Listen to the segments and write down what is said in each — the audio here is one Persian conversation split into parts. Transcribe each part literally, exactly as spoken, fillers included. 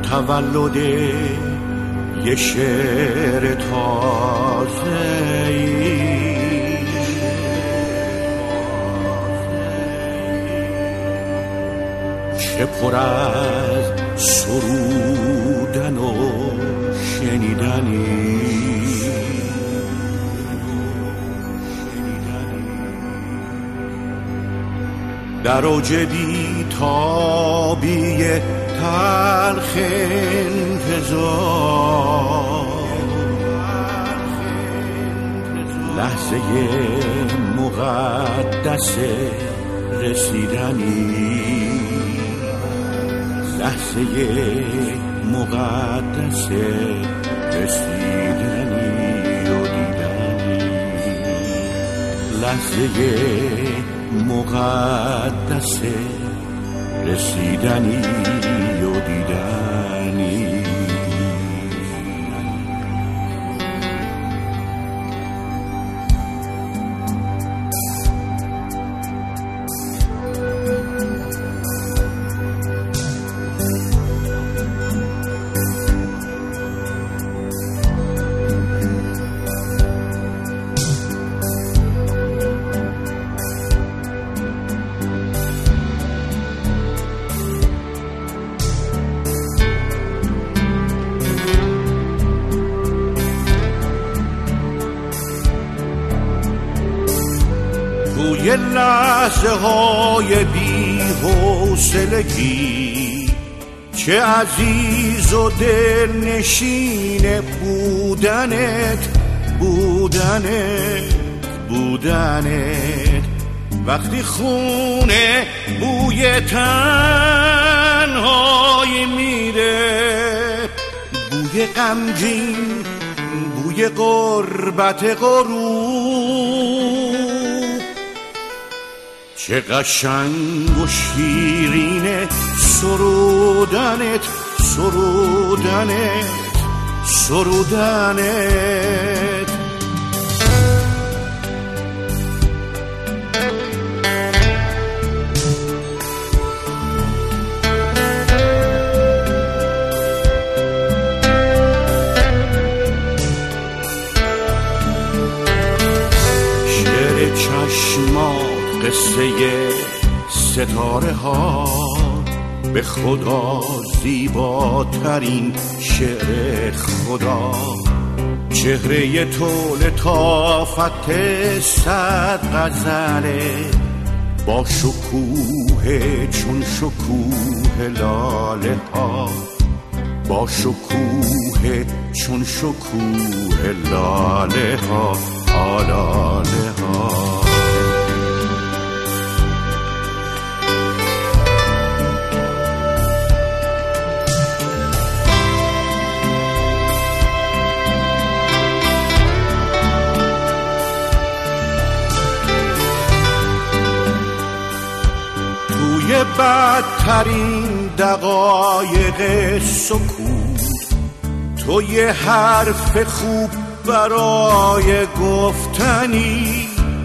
تولد یه شعر تازه‌ای که پر از سرودن و شنیدنی در اوج بی‌تابی تلخ انتظار لحظه مقدس رسیدنی لحظه مقدس رسیدنی و دیدنی لحظه مقدس رسیدنی و دیدنی یه لحظه های بی حوصلگی چه عزیز و دلنشین بودنت بودنت بودنت وقتی خونه بوی تنهایی میره بوی غمگین بوی غربت غروب چه قشنگ و شیرینه سرودنت سرودنت سرودنت شعر چشمات قصه ستاره ها به خدا زیباترین شعر خدا چهره تو لطافت صد غزله با شکوه چون شکوه لاله ها با شکوه چون شکوه لاله ها آلاله ها بدترین دقایق سکوت تو یه حرف خوب برای گفتنی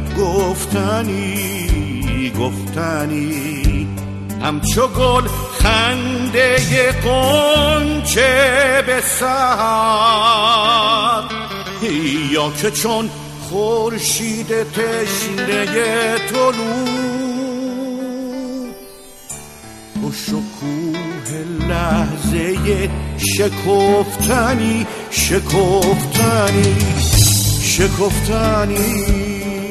گفتنی گفتنی همچو گل خنده غنچه به سحر یا که چون خورشید تشنه طلوع و شکوه لحظه شکفتنی شکفتنی شکفتنی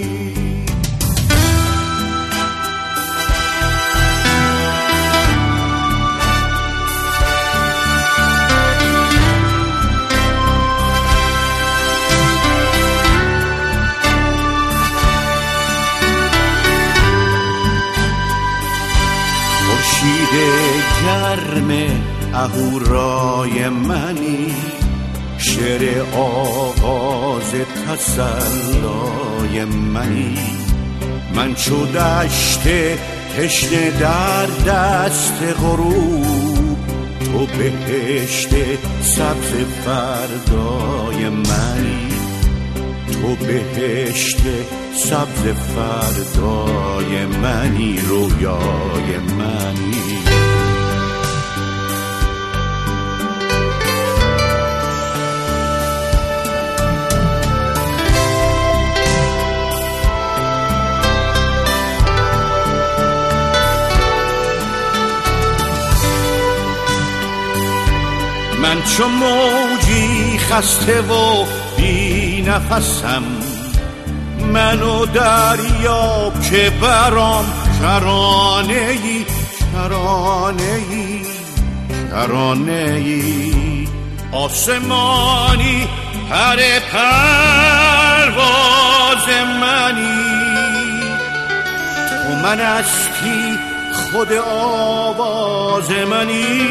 گرم اهورای منی شعر آغاز تسلای منی من چو دشت تشنه در دست غروب تو بهشت سبز فردای منی تو بهشت سبز فردای منی رویای منی چو موجی خسته و بی نفسم، منو دریاب که برام کرانه‌ای کرانه‌ای کرانه‌ای. آسمانی پر پرواز منی، تو من هستی خود آواز منی،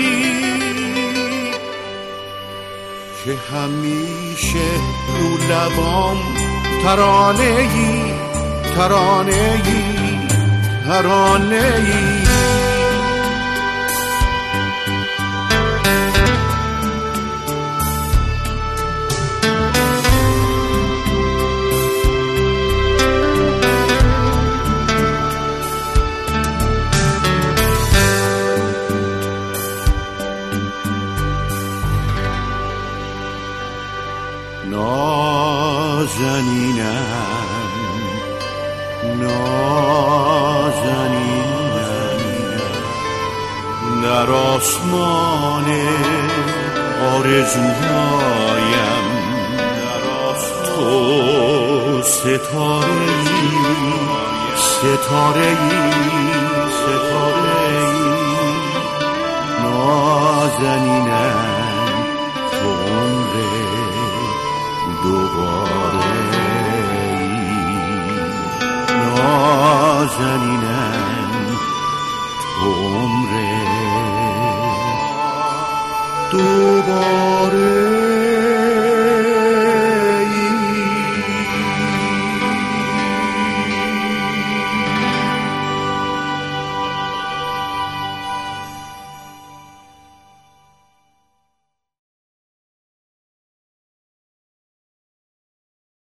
که همیشه رو لبام ترانه‌ای ترانه‌ای ترانه‌ای. نازنینم نازنینم در آسمان آرزوهایم، تو ستاره‌ای ستاره‌ای ستاره‌ای. نازنینم تو عمر دوباره ای، نازنینم تو عمر دوباره.